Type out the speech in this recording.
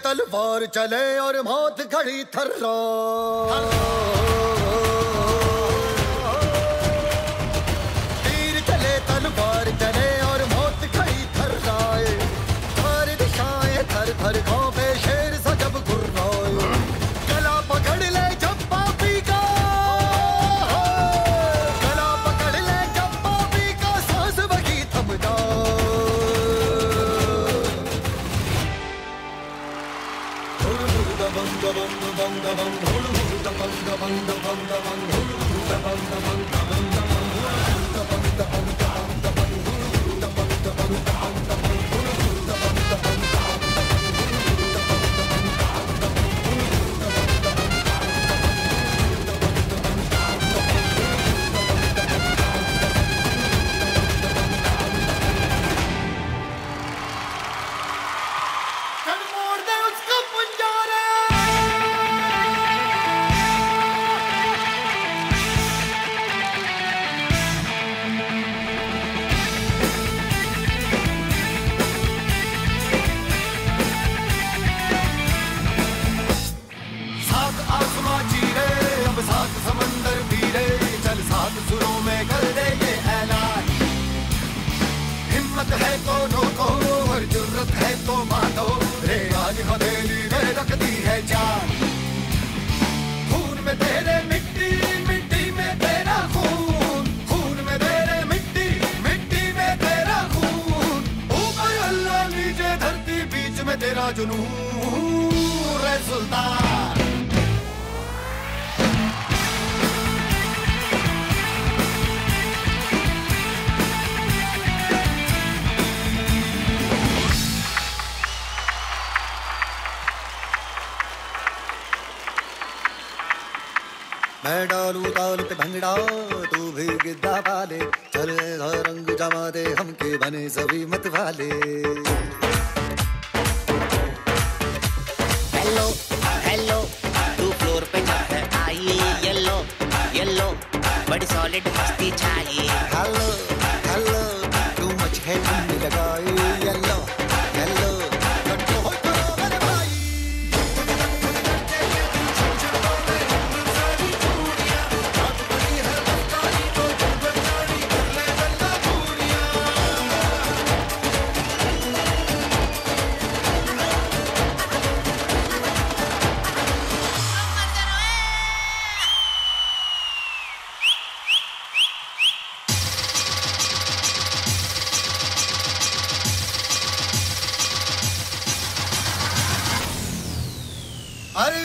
तलवार चले और मौत खड़ी थर्रा। तीर चले तलवार चले और मौत खड़ी थर्राए। चार दिशाएं थर थर कांपे शेर सा जब गुर्राए। गला पकड़ ले जब पापी का, गला पकड़ ले जब पापी का, सांस वही थम जाए। है तो रोको और जुर्रत है तो मानो रे, आज हथेली में रख दी है जान। खून में तेरे मिट्टी, मिट्टी में तेरा खून, खून में तेरे मिट्टी, मिट्टी में तेरा खून। ऊपर अल्लाह नीचे धरती बीच में तेरा जुनून रे सुल्तान। मैं डालू ताल पे भंगड़ा तू भी गिद्दा पाले, चले रंग जमा दे हमके बने सभी मत वाले। हेलो हेलो तू फ्लोर पे जब है आई, येलो येलो बड़ी सॉलिड मस्ती छाई। हेलो हेलो तू मच है तुमने लगाई, येलो येलो कट्टो हो करो मेरे भाई। अरे